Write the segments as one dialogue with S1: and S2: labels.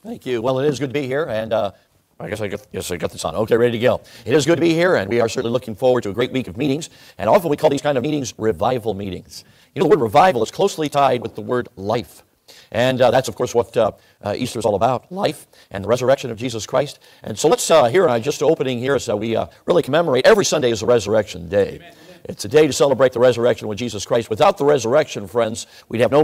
S1: Thank you. Well, it is good to be here, and I got this on. Okay, ready to go. It is good to be here, and we are certainly looking forward to a great week of meetings, and often we call these kind of meetings revival meetings. You know, the word revival is closely tied with the word life, and that's, of course, what Easter is all about, life and the resurrection of Jesus Christ. And so let's hear just opening here, so we really commemorate. Every Sunday is a resurrection day. Amen. It's a day to celebrate the resurrection with Jesus Christ. Without the resurrection, friends, we'd have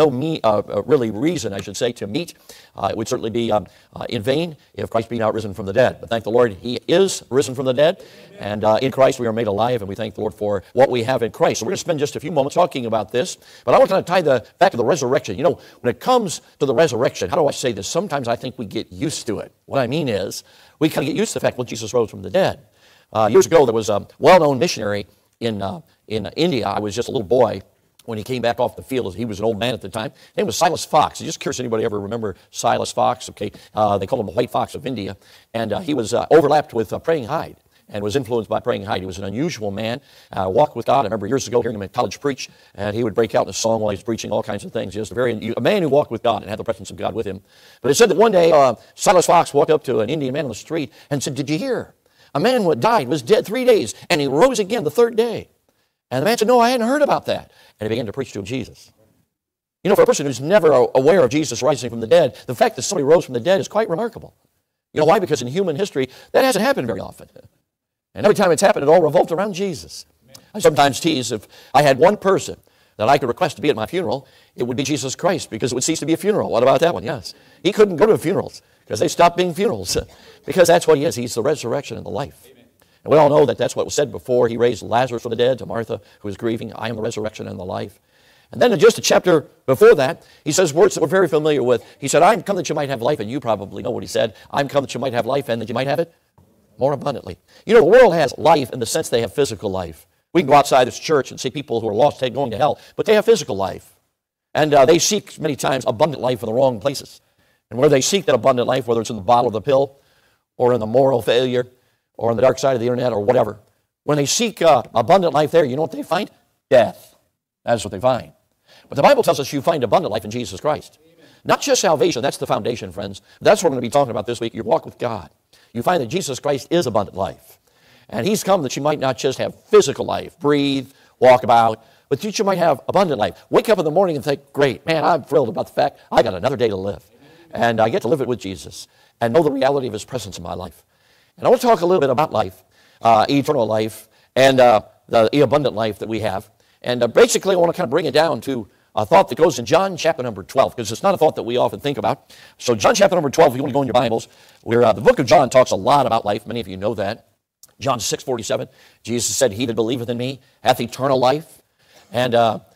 S1: really reason, I should say, to meet. It would certainly be in vain if Christ be not risen from the dead. But thank the Lord, He is risen from the dead. And in Christ we are made alive, and we thank the Lord for what we have in Christ. So we're going to spend just a few moments talking about this. But I want to tie back to the resurrection. You know, when it comes to the resurrection, how do I say this? Sometimes I think we get used to it. What I mean is, we kind of get used to the fact, well, Jesus rose from the dead. Years ago, there was a well-known missionary in India. I was just a little boy when he came back off the field. He was an old man at the time. His name was Silas Fox. Just curious, anybody ever remember Silas Fox? Okay, they called him the White Fox of India. And he was overlapped with Praying Hyde and was influenced by Praying Hyde. He was an unusual man, walked with God. I remember years ago hearing him in college preach, and he would break out in a song while he was preaching, all kinds of things. Just a man who walked with God and had the presence of God with him. But it said that one day Silas Fox walked up to an Indian man on the street and said, "Did you hear? A man who died was dead 3 days, and he rose again the third day." And the man said, "No, I hadn't heard about that." And he began to preach to him Jesus. You know, for a person who's never aware of Jesus rising from the dead, the fact that somebody rose from the dead is quite remarkable. You know why? Because in human history, that hasn't happened very often. And every time it's happened, it all revolved around Jesus. I sometimes tease, if I had one person that I could request to be at my funeral, it would be Jesus Christ, because it would cease to be a funeral. What about that one? Yes. He couldn't go to funerals because they stopped being funerals, because that's what He is. He's the resurrection and the life. And we all know that that's what was said before He raised Lazarus from the dead to Martha, who was grieving. I am the resurrection and the life. And then in just a chapter before that, He says words that we're very familiar with. He said, "I'm come that you might have life," and you probably know what He said. "I'm come that you might have life, and that you might have it more abundantly." You know, the world has life in the sense they have physical life. We can go outside this church and see people who are lost going to hell, but they have physical life. And they seek many times abundant life in the wrong places. And where they seek that abundant life, whether it's in the bottle or the pill, or in the moral failure, or on the dark side of the internet, or whatever, when they seek abundant life there, you know what they find? Death. That's what they find. But the Bible tells us you find abundant life in Jesus Christ. Amen. Not just salvation, that's the foundation, friends. That's what we're going to be talking about this week, your walk with God. You find that Jesus Christ is abundant life. And He's come that you might not just have physical life, breathe, walk about, but that you might have abundant life. Wake up in the morning and think, great, man, I'm thrilled about the fact I got another day to live. And I get to live it with Jesus and know the reality of His presence in my life. And I want to talk a little bit about life, eternal life, and the abundant life that we have. And basically, I want to kind of bring it down to a thought that goes in John chapter number 12, because it's not a thought that we often think about. So John chapter number 12, if you want to go in your Bibles, where the book of John talks a lot about life. Many of you know that. John 6:47, Jesus said, "He that believeth in me hath eternal life." And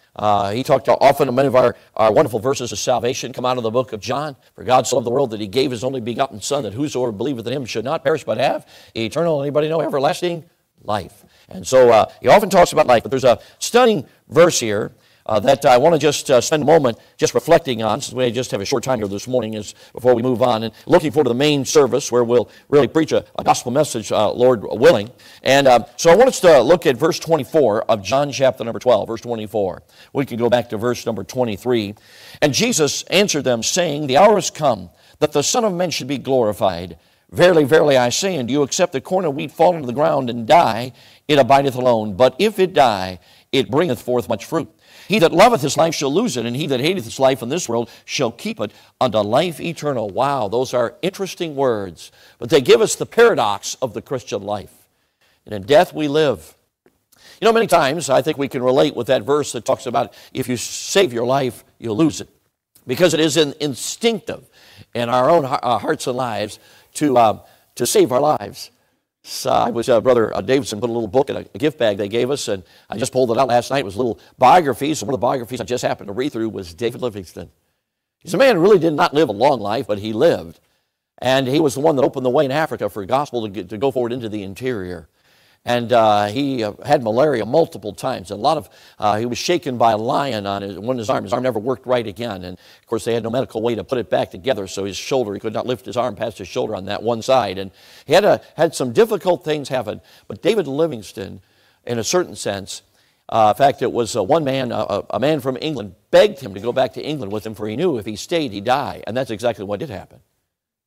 S1: He talked often, many of our wonderful verses of salvation come out of the book of John. "For God so loved the world that He gave His only begotten Son, that whosoever believeth in Him should not perish but have eternal," anybody know, everlasting life. And so He often talks about life. But there's a stunning verse here that I want to just spend a moment just reflecting on, since we just have a short time here this morning before we move on, and looking forward to the main service where we'll really preach a gospel message, Lord willing. And so I want us to look at verse 24 of John chapter number 12, verse 24. We can go back to verse number 23. "And Jesus answered them, saying, The hour is come, that the Son of Man should be glorified. Verily, verily, I say unto you, except the corn of wheat fall into the ground and die, it abideth alone. But if it die, it bringeth forth much fruit. He that loveth his life shall lose it, and he that hateth his life in this world shall keep it unto life eternal." Wow, those are interesting words. But they give us the paradox of the Christian life. And in death we live. You know, many times I think we can relate with that verse that talks about if you save your life, you'll lose it. Because it is instinctive in our own hearts and lives to save our lives. So I was Brother Davidson put a little book in a gift bag they gave us, and I just pulled it out last night. It was little biographies. And one of the biographies I just happened to read through was David Livingstone. He's a man who really did not live a long life, but he lived. And he was the one that opened the way in Africa for gospel to go forward into the interior. And he had malaria multiple times. And he was shaken by a lion on one of his arm. His arm never worked right again. And, of course, they had no medical way to put it back together. So his shoulder, he could not lift his arm past his shoulder on that one side. And he had some difficult things happen. But David Livingstone, in a certain sense, in fact, it was one man, a man from England, begged him to go back to England with him, for he knew if he stayed, he'd die. And that's exactly what did happen.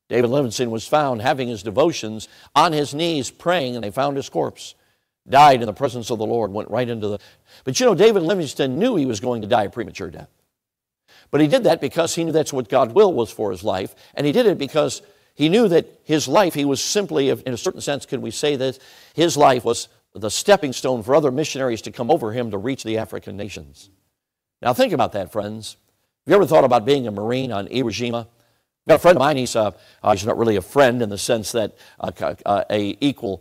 S1: David Livingstone was found having his devotions on his knees praying, and they found his corpse. Died in the presence of the Lord, went right into the... But you know, David Livingstone knew he was going to die a premature death. But he did that because he knew that's what God's will was for his life, and he did it because he knew that his life, he was simply, in a certain sense, could we say that his life was the stepping stone for other missionaries to come over him to reach the African nations. Now think about that, friends. Have you ever thought about being a Marine on Iwo Jima? I've got a friend of mine, he's not really a friend in the sense that a equal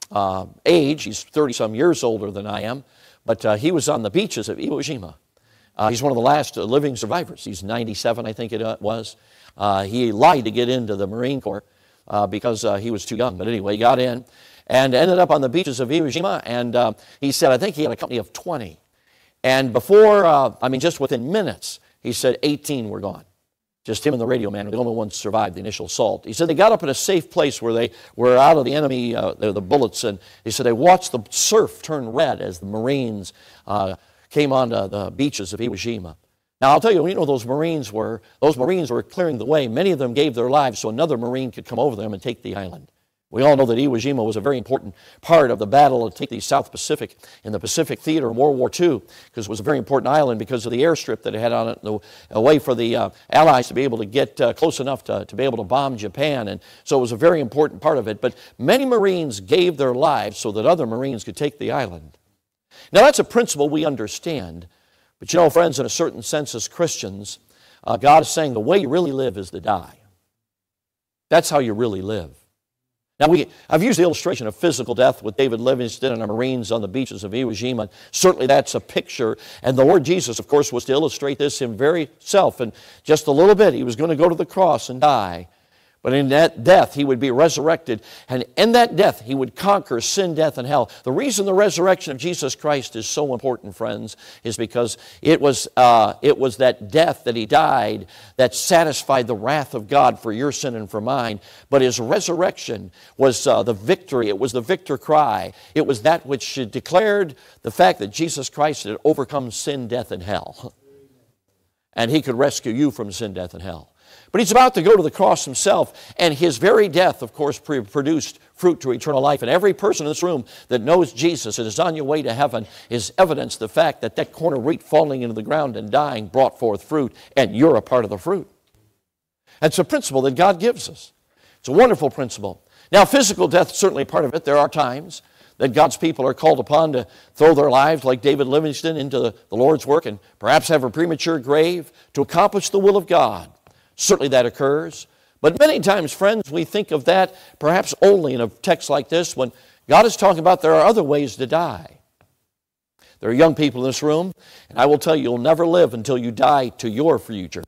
S1: age, he's 30-some years older than I am, but he was on the beaches of Iwo Jima. He's one of the last living survivors. He's 97, I think it was. He lied to get into the Marine Corps because he was too young. But anyway, he got in and ended up on the beaches of Iwo Jima. And he said, I think he had a company of 20. And before, just within minutes, he said 18 were gone. Just him and the radio man were the only ones survived the initial assault. He said they got up in a safe place where they were out of the enemy, the bullets. And he said they watched the surf turn red as the Marines came onto the beaches of Iwo Jima. Now, I'll tell you, those Marines were clearing the way. Many of them gave their lives so another Marine could come over them and take the island. We all know that Iwo Jima was a very important part of the battle to take the South Pacific in the Pacific Theater in World War II, because it was a very important island because of the airstrip that it had on it, a way for the Allies to be able to get close enough to be able to bomb Japan. And so it was a very important part of it. But many Marines gave their lives so that other Marines could take the island. Now, that's a principle we understand. But friends, in a certain sense as Christians, God is saying the way you really live is to die. That's how you really live. Now, I've used the illustration of physical death with David Livingstone and the Marines on the beaches of Iwo Jima. Certainly that's a picture. And the Lord Jesus, of course, was to illustrate this him very self. And just a little bit, he was going to go to the cross and die. But in that death, he would be resurrected. And in that death, he would conquer sin, death, and hell. The reason the resurrection of Jesus Christ is so important, friends, is because it was that death that he died that satisfied the wrath of God for your sin and for mine. But his resurrection was the victory. It was the victor cry. It was that which declared the fact that Jesus Christ had overcome sin, death, and hell. And he could rescue you from sin, death, and hell. But he's about to go to the cross himself, and his very death, of course, produced fruit to eternal life. And every person in this room that knows Jesus and is on your way to heaven is evidence of the fact that that corner wheat falling into the ground and dying brought forth fruit, and you're a part of the fruit. That's a principle that God gives us. It's a wonderful principle. Now, physical death is certainly part of it. There are times that God's people are called upon to throw their lives, like David Livingstone, into the Lord's work and perhaps have a premature grave to accomplish the will of God. Certainly that occurs. But many times, friends, we think of that perhaps only in a text like this when God is talking about there are other ways to die. There are young people in this room, and I will tell you, you'll never live until you die to your future,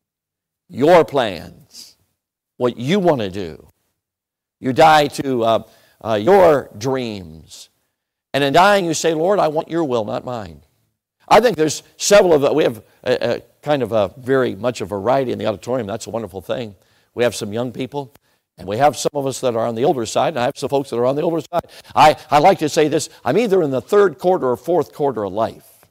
S1: your plans, what you want to do. You die to your dreams. And in dying, you say, Lord, I want your will, not mine. I think there's several of we have kind of a very much a variety in the auditorium. That's a wonderful thing. We have some young people, and we have some of us that are on the older side, and I have some folks that are on the older side. I like to say this, I'm either in the third quarter or fourth quarter of life.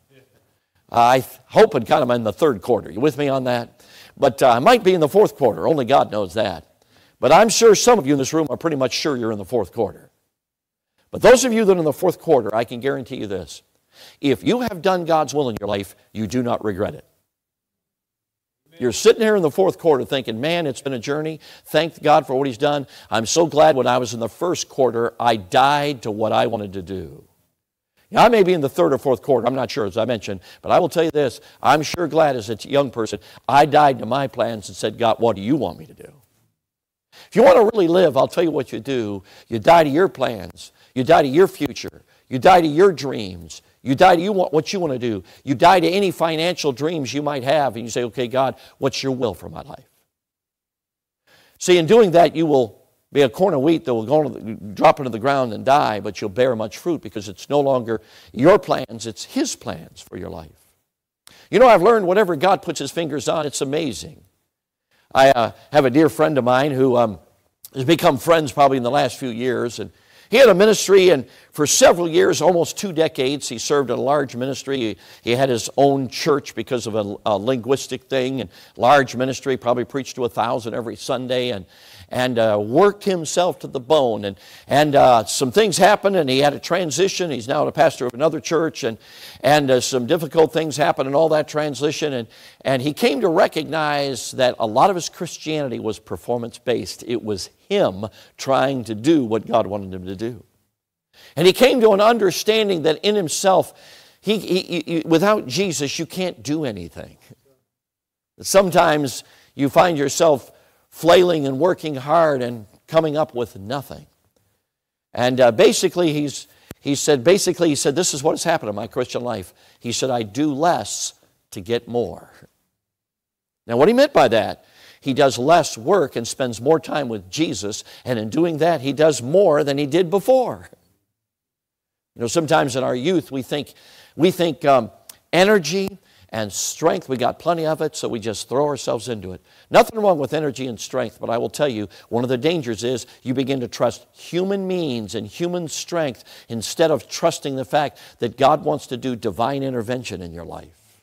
S1: I hope and kind of in the third quarter. You with me on that? But I might be in the fourth quarter. Only God knows that. But I'm sure some of you in this room are pretty much sure you're in the fourth quarter. But those of you that are in the fourth quarter, I can guarantee you this. If you have done God's will in your life, you do not regret it. You're sitting here in the fourth quarter thinking, man, it's been a journey. Thank God for what he's done. I'm so glad when I was in the first quarter, I died to what I wanted to do. Now, I may be in the third or fourth quarter. I'm not sure, as I mentioned. But I will tell you this. I'm sure glad as a young person, I died to my plans and said, God, what do you want me to do? If you want to really live, I'll tell you what you do. You die to your plans. You die to your future. You die to your dreams. You die to what you want to do. You die to any financial dreams you might have, and you say, okay, God, what's your will for my life? See, in doing that, you will be a corn of wheat that will drop into the ground and die, but you'll bear much fruit because it's no longer your plans, it's his plans for your life. I've learned whatever God puts his fingers on, it's amazing. I have a dear friend of mine who has become friends probably in the last few years, and He had a ministry, and for several years, almost 2 decades, he served in a large ministry. He had his own church because of a linguistic thing, and large ministry, probably preached to 1,000 every Sunday, and worked himself to the bone. And some things happened, and he had a transition. He's now the pastor of another church, and some difficult things happened in all that transition. And he came to recognize that a lot of his Christianity was performance-based. It was him trying to do what God wanted him to do. And he came to an understanding that in himself, without Jesus, you can't do anything. Sometimes you find yourself flailing and working hard and coming up with nothing. And basically, he said, this is what has happened in my Christian life. He said, I do less to get more. Now, what he meant by that, he does less work and spends more time with Jesus, and in doing that, he does more than he did before. You know, sometimes in our youth, we think energy and strength, we got plenty of it, so we just throw ourselves into it. Nothing wrong with energy and strength, but I will tell you, one of the dangers is you begin to trust human means and human strength instead of trusting the fact that God wants to do divine intervention in your life.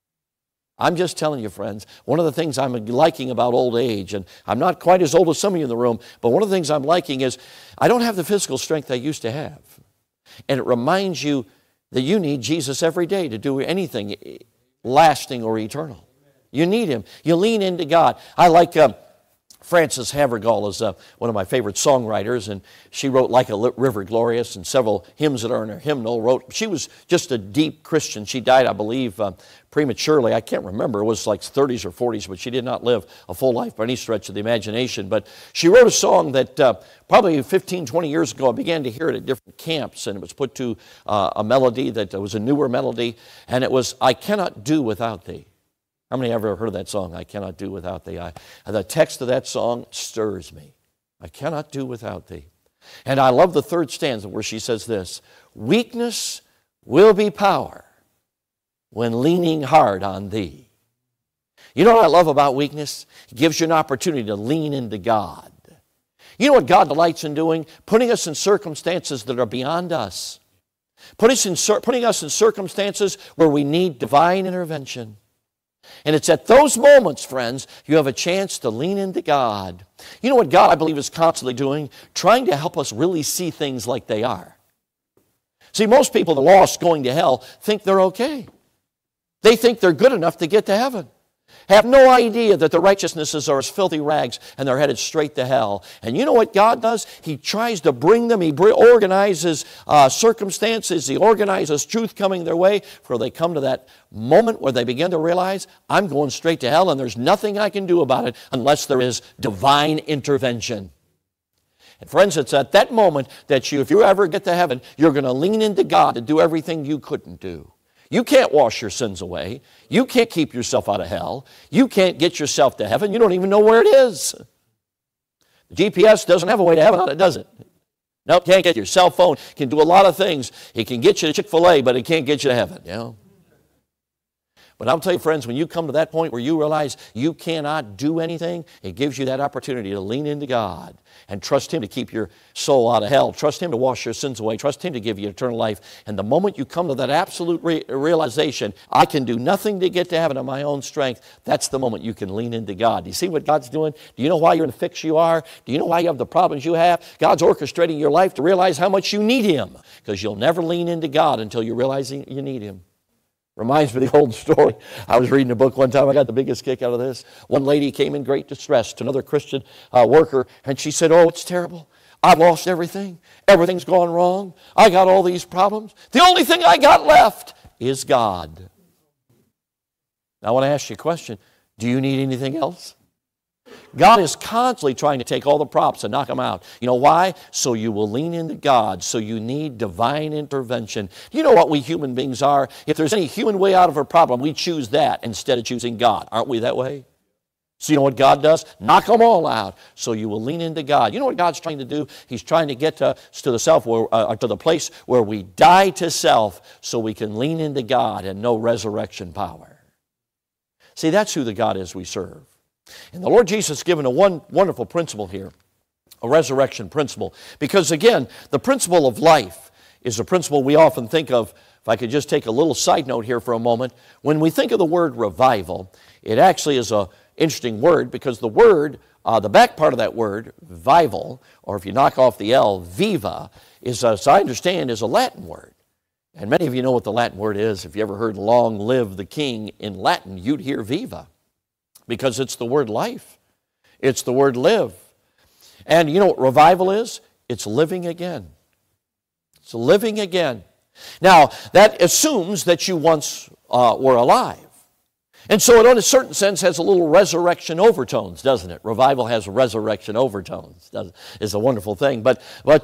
S1: I'm just telling you, friends, one of the things I'm liking about old age, and I'm not quite as old as some of you in the room, but one of the things I'm liking is I don't have the physical strength I used to have. And it reminds you that you need Jesus every day to do anything lasting or eternal. You need Him. You lean into God. I like Frances Havergal is one of my favorite songwriters, and she wrote Like a River Glorious and several hymns that are in her hymnal. She was just a deep Christian. She died, I believe, prematurely. I can't remember. It was like 30s or 40s, but she did not live a full life by any stretch of the imagination. But she wrote a song that probably 15, 20 years ago, I began to hear it at different camps, and it was put to a melody that was a newer melody, and it was, I Cannot Do Without Thee. How many ever heard that song, I Cannot Do Without Thee? The text of that song stirs me. I cannot do without Thee. And I love the third stanza where she says this, weakness will be power when leaning hard on Thee. You know what I love about weakness? It gives you an opportunity to lean into God. You know what God delights in doing? Putting us in circumstances that are beyond us. Putting us in circumstances where we need divine intervention. And it's at those moments, friends, you have a chance to lean into God. You know what God, I believe, is constantly doing? Trying to help us really see things like they are. See, most people, the lost going to hell, think they're okay. They think they're good enough to get to heaven. Have no idea that the righteousnesses are as filthy rags and they're headed straight to hell. And you know what God does? He tries to bring them, He organizes circumstances, He organizes truth coming their way, for they come to that moment where they begin to realize, I'm going straight to hell and there's nothing I can do about it unless there is divine intervention. And friends, it's at that moment that if you ever get to heaven, you're going to lean into God to do everything you couldn't do. You can't wash your sins away. You can't keep yourself out of hell. You can't get yourself to heaven. You don't even know where it is. The GPS doesn't have a way to heaven on it, does it? Nope, can't get your cell phone. Can do a lot of things. It can get you to Chick-fil-A, but it can't get you to heaven, you know. But I'll tell you, friends, when you come to that point where you realize you cannot do anything, it gives you that opportunity to lean into God and trust Him to keep your soul out of hell. Trust Him to wash your sins away. Trust Him to give you eternal life. And the moment you come to that absolute realization, I can do nothing to get to heaven on my own strength, that's the moment you can lean into God. Do you see what God's doing? Do you know why you're in the fix you are? Do you know why you have the problems you have? God's orchestrating your life to realize how much you need Him, because you'll never lean into God until you realize you need Him. Reminds me of the old story. I was reading a book one time. I got the biggest kick out of this. One lady came in great distress to another Christian worker, and she said, oh, it's terrible. I've lost everything. Everything's gone wrong. I got all these problems. The only thing I got left is God. Now, I want to ask you a question. Do you need anything else? God is constantly trying to take all the props and knock them out. You know why? So you will lean into God. So you need divine intervention. You know what we human beings are? If there's any human way out of a problem, we choose that instead of choosing God. Aren't we that way? So you know what God does? Knock them all out. So you will lean into God. You know what God's trying to do? He's trying to get to the place where we die to self so we can lean into God and know resurrection power. See, that's who the God is we serve. And the Lord Jesus has given a wonderful principle here a resurrection principle. Because again, the principle of life is a principle we often think of. If I could just take a little side note here for a moment. When we think of the word revival, it actually is an interesting word because the word, the back part of that word, vival, or if you knock off the L, viva, is, as I understand, is a Latin word. And many of you know what the Latin word is. If you ever heard long live the king in Latin, you'd hear viva because it's the word life. It's the word live. And you know what revival is? It's living again. It's living again. Now, that assumes that you once were alive. And so it, in a certain sense, has a little resurrection overtones, doesn't it? Revival has resurrection overtones. It's a wonderful thing. But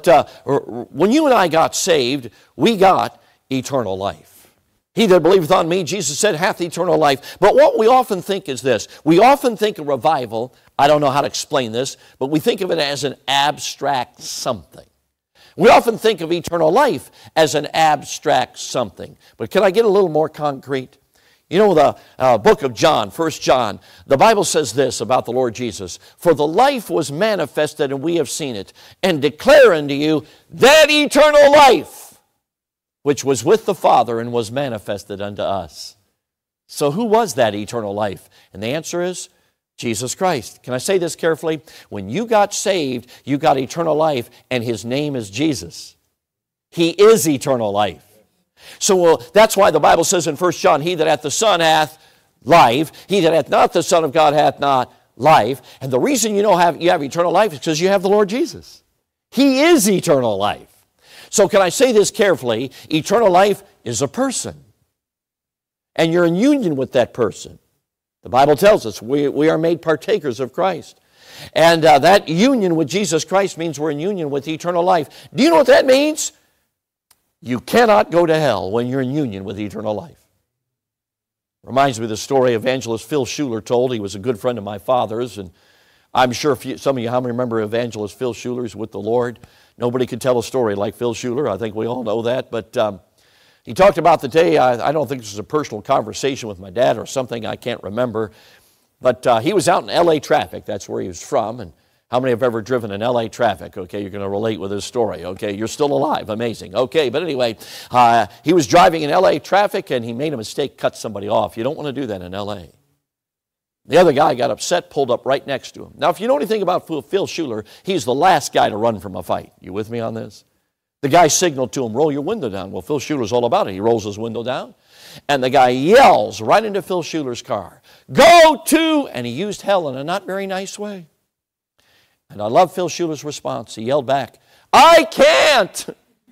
S1: when you and I got saved, we got eternal life. He that believeth on me, Jesus said, hath eternal life. But what we often think is this. We often think of revival, I don't know how to explain this, but we think of it as an abstract something. We often think of eternal life as an abstract something. But can I get a little more concrete? You know, the book of John, 1 John, the Bible says this about the Lord Jesus. For the life was manifested, and we have seen it, and declare unto you that eternal life, which was with the Father and was manifested unto us. So who was that eternal life? And the answer is Jesus Christ. Can I say this carefully? When you got saved, you got eternal life, and His name is Jesus. He is eternal life. So that's why the Bible says in 1 John, he that hath the Son hath life. He that hath not the Son of God hath not life. And the reason you have eternal life is because you have the Lord Jesus. He is eternal life. So can I say this carefully? Eternal life is a person. And you're in union with that person. The Bible tells us we are made partakers of Christ. And that union with Jesus Christ means we're in union with eternal life. Do you know what that means? You cannot go to hell when you're in union with eternal life. Reminds me of the story evangelist Phil Schuler told. He was a good friend of my father's, and I'm sure some of you remember evangelist Phil Schuler's with the Lord. Nobody could tell a story like Phil Schuler. I think we all know that. But he talked about the day, I don't think this was a personal conversation with my dad or something, I can't remember. But he was out in L.A. traffic. That's where he was from. And how many have ever driven in L.A. traffic? Okay, you're going to relate with this story. Okay, you're still alive. Amazing. Okay, but anyway, he was driving in L.A. traffic and he made a mistake, cut somebody off. You don't want to do that in L.A. The other guy got upset, pulled up right next to him. Now, if you know anything about Phil Schuler, he's the last guy to run from a fight. You with me on this? The guy signaled to him, roll your window down. Well, Phil Schuler's all about it. He rolls his window down, and the guy yells right into Phil Schuler's car, go to, and he used hell in a not very nice way. And I love Phil Schuler's response. He yelled back, I can't.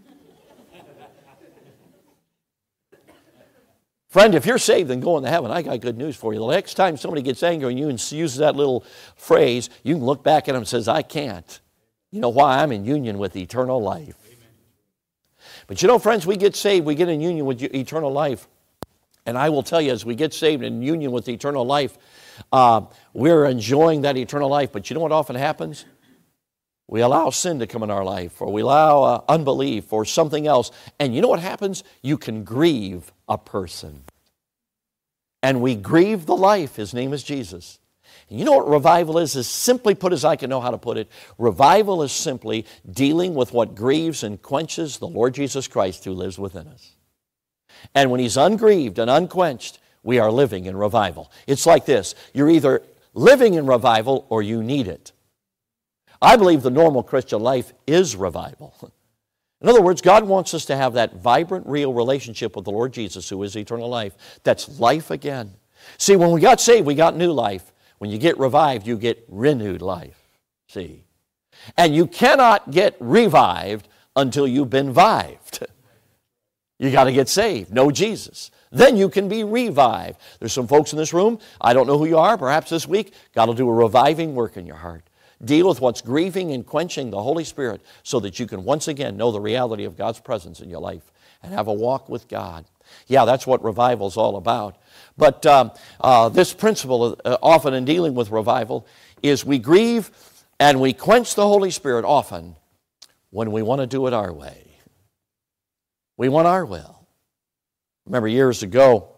S1: Friend, if you're saved and going to heaven, I got good news for you. The next time somebody gets angry and you uses that little phrase, you can look back at them and says, I can't. You know why? I'm in union with eternal life. But you know, friends, we get saved, we get in union with eternal life. And I will tell you, as we get saved in union with eternal life, we're enjoying that eternal life. But you know what often happens? We allow sin to come in our life, or we allow unbelief or something else. And you know what happens? You can grieve a person. And we grieve the life. His name is Jesus. And you know what revival is? As simply put as I can know how to put it, revival is simply dealing with what grieves and quenches the Lord Jesus Christ who lives within us. And when He's ungrieved and unquenched, we are living in revival. It's like this. You're either living in revival or you need it. I believe the normal Christian life is revival. In other words, God wants us to have that vibrant, real relationship with the Lord Jesus, who is eternal life. That's life again. See, when we got saved, we got new life. When you get revived, you get renewed life. See? And you cannot get revived until you've been vived. You got to get saved. Know Jesus. Then you can be revived. There's some folks in this room, I don't know who you are, perhaps this week, God will do a reviving work in your heart. Deal with what's grieving and quenching the Holy Spirit so that you can once again know the reality of God's presence in your life and have a walk with God. Yeah, that's what revival is all about. But this principle, often in dealing with revival, is we grieve and we quench the Holy Spirit often when we want to do it our way. We want our will. Remember years ago,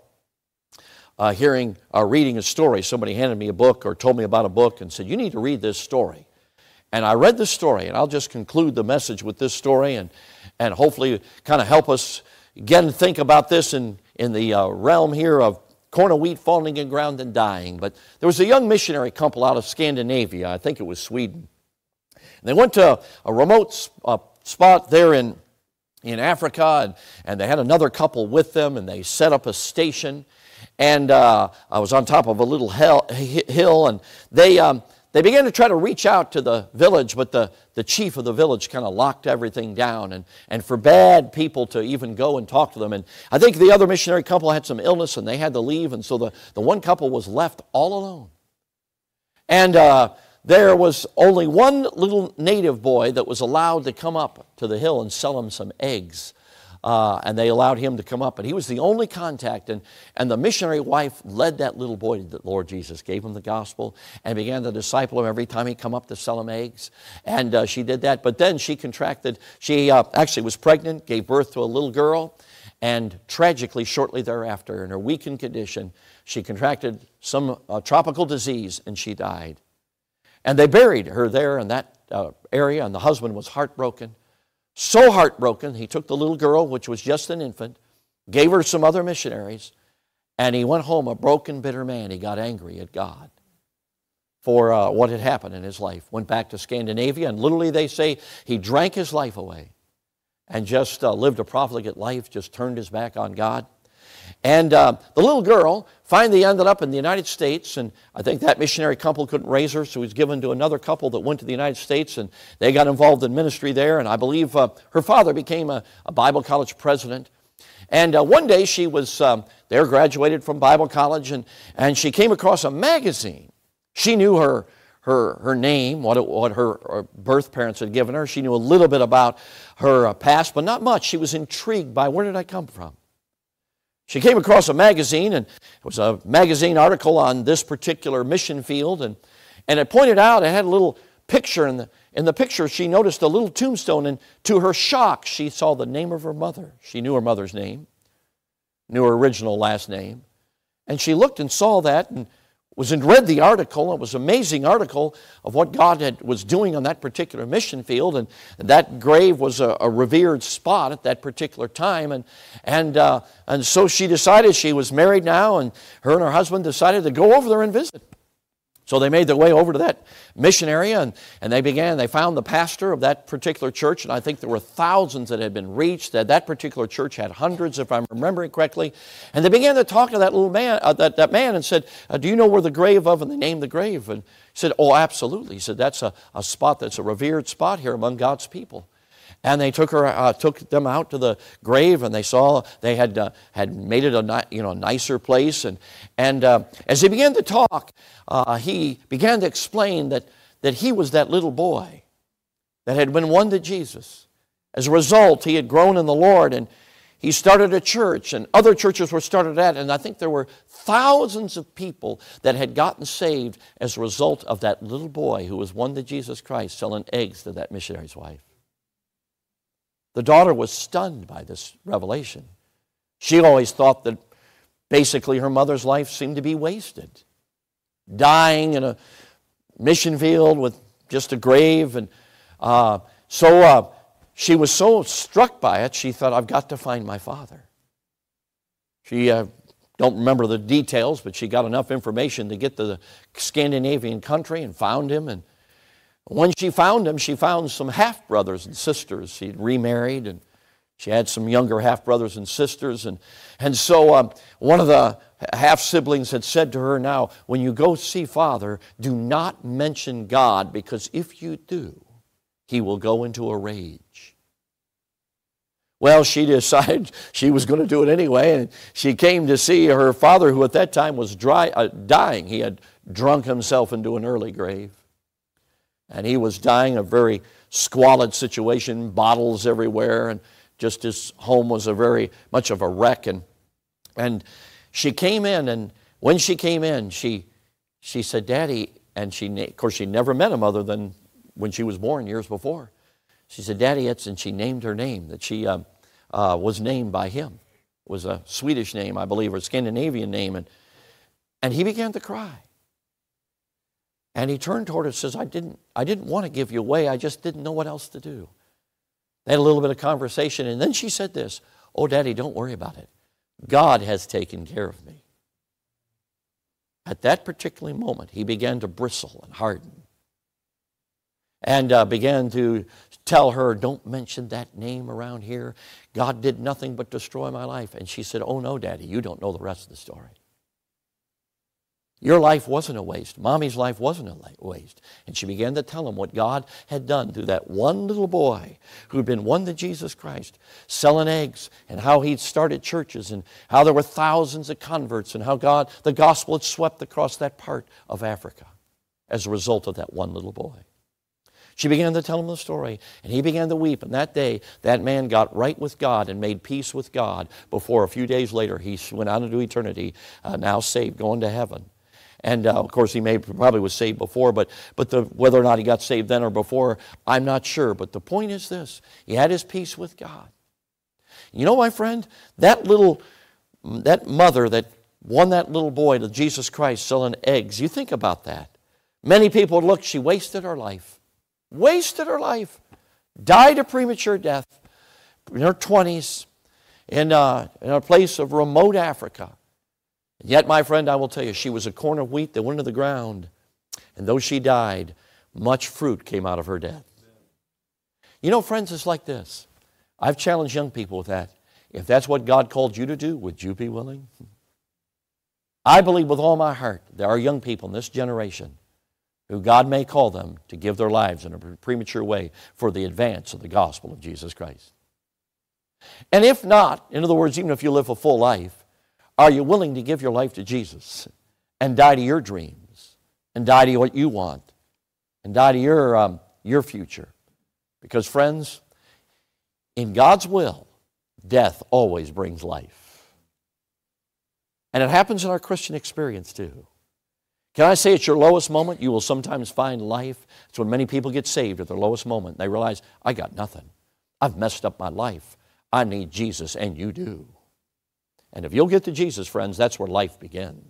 S1: reading a story. Somebody handed me a book or told me about a book and said, you need to read this story. And I read the story, and I'll just conclude the message with this story and hopefully kind of help us again think about this in the realm here of corn of wheat falling in ground and dying. But there was a young missionary couple out of Scandinavia. I think it was Sweden. And they went to a remote spot there in Africa, and they had another couple with them, and they set up a station. And I was on top of a little hill, and they began to try to reach out to the village, but the chief of the village kind of locked everything down and forbade people to even go and talk to them. And I think the other missionary couple had some illness, and they had to leave, and so the one couple was left all alone. And there was only one little native boy that was allowed to come up to the hill and sell them some eggs. And they allowed him to come up, but he was the only contact. And the missionary wife led that little boy to the Lord Jesus, gave him the gospel, and began to disciple him every time he come up to sell him eggs. And she did that, but then she actually was pregnant, gave birth to a little girl, and tragically, shortly thereafter, in her weakened condition, she contracted some tropical disease, and she died. And they buried her there in that area, and the husband was heartbroken. So heartbroken, he took the little girl, which was just an infant, gave her some other missionaries, and he went home a broken, bitter man. He got angry at God for what had happened in his life. Went back to Scandinavia, and literally they say he drank his life away and just lived a profligate life, just turned his back on God. And the little girl finally ended up in the United States, and I think that missionary couple couldn't raise her, so he was given to another couple that went to the United States, and they got involved in ministry there, and I believe her father became a Bible college president. And one day she was there, graduated from Bible college, and she came across a magazine. She knew her name, what her birth parents had given her. She knew a little bit about her past, but not much. She was intrigued by, where did I come from? She came across a magazine, and it was a magazine article on this particular mission field, and it pointed out, it had a little picture. In the picture, she noticed a little tombstone, and to her shock, she saw the name of her mother. She knew her mother's name, knew her original last name, and she looked and saw that, and read the article. It was an amazing article of what God was doing on that particular mission field, and that grave was a revered spot at that particular time, and so she decided, she was married now, and her husband decided to go over there and visit. So they made their way over to that mission area, and they found the pastor of that particular church, and I think there were thousands that had been reached. That particular church had hundreds, if I'm remembering correctly. And they began to talk to that little man, that man, and said, do you know where the grave of? And they named the grave. And he said, oh, absolutely. He said, that's a spot that's a revered spot here among God's people. And they took them out to the grave, and they saw they had made it a nicer place. And as they began to talk, he began to explain that he was that little boy that had been won to Jesus. As a result, he had grown in the Lord, and he started a church, and other churches were started at, and I think there were thousands of people that had gotten saved as a result of that little boy who was won to Jesus Christ selling eggs to that missionary's wife. The daughter was stunned by this revelation. She always thought that basically her mother's life seemed to be wasted, dying in a mission field with just a grave. And so she was so struck by it, she thought, I've got to find my father. She don't remember the details, but she got enough information to get to the Scandinavian country and found him. And when she found him, she found some half-brothers and sisters. She'd remarried, and she had some younger half-brothers and sisters. And so one of the half-siblings had said to her, now, when you go see Father, do not mention God, because if you do, he will go into a rage. Well, she decided she was going to do it anyway, and she came to see her father, who at that time was dying. He had drunk himself into an early grave. And he was dying, a very squalid situation, bottles everywhere, and just his home was a very much of a wreck. And she came in, and when she came in, she said, Daddy, and of course she never met him other than when she was born years before. She said, Daddy, and she named her name, that she was named by him. It was a Swedish name, I believe, or a Scandinavian name, and he began to cry. And he turned toward her and says, I didn't want to give you away. I just didn't know what else to do. They had a little bit of conversation, and then she said this, "Oh, Daddy, don't worry about it. God has taken care of me." At that particular moment, he began to bristle and harden and began to tell her, "Don't mention that name around here. God did nothing but destroy my life." And she said, "Oh, no, Daddy, you don't know the rest of the story. Your life wasn't a waste. Mommy's life wasn't a waste." And she began to tell him what God had done through that one little boy who'd been won to Jesus Christ, selling eggs, and how he'd started churches, and how there were thousands of converts, and how the gospel had swept across that part of Africa as a result of that one little boy. She began to tell him the story, and he began to weep. And that day, that man got right with God and made peace with God before a few days later he went out into eternity, now saved, going to heaven. And of course, he probably was saved before, but whether or not he got saved then or before, I'm not sure. But the point is this: he had his peace with God. You know, my friend, that mother that won that little boy to Jesus Christ selling eggs, you think about that. Many people would look, she wasted her life. Wasted her life. Died a premature death in her 20s in a place of remote Africa. And yet, my friend, I will tell you, she was a corn of wheat that went into the ground. And though she died, much fruit came out of her death. You know, friends, it's like this. I've challenged young people with that. If that's what God called you to do, would you be willing? I believe with all my heart there are young people in this generation who God may call them to give their lives in a premature way for the advance of the gospel of Jesus Christ. And if not, in other words, even if you live a full life, are you willing to give your life to Jesus and die to your dreams and die to what you want and die to your future? Because, friends, in God's will, death always brings life. And it happens in our Christian experience too. Can I say at your lowest moment, you will sometimes find life? It's when many people get saved at their lowest moment. They realize, I got nothing. I've messed up my life. I need Jesus, and you do. And if you'll get to Jesus, friends, that's where life begins.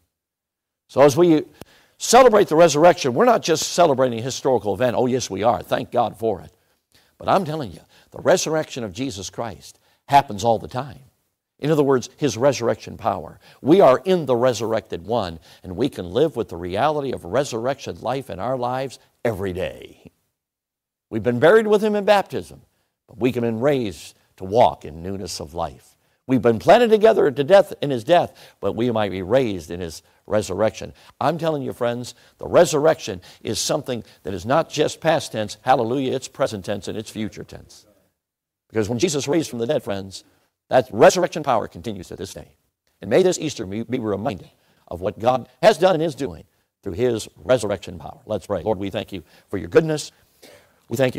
S1: So as we celebrate the resurrection, we're not just celebrating a historical event. Oh, yes, we are. Thank God for it. But I'm telling you, the resurrection of Jesus Christ happens all the time. In other words, His resurrection power. We are in the resurrected one, and we can live with the reality of resurrection life in our lives every day. We've been buried with Him in baptism, but we can be raised to walk in newness of life. We've been planted together to death in His death, but we might be raised in His resurrection. I'm telling you, friends, the resurrection is something that is not just past tense, hallelujah, it's present tense and it's future tense. Because when Jesus raised from the dead, friends, that resurrection power continues to this day. And may this Easter be reminded of what God has done and is doing through His resurrection power. Let's pray. Lord, we thank You for Your goodness. We thank You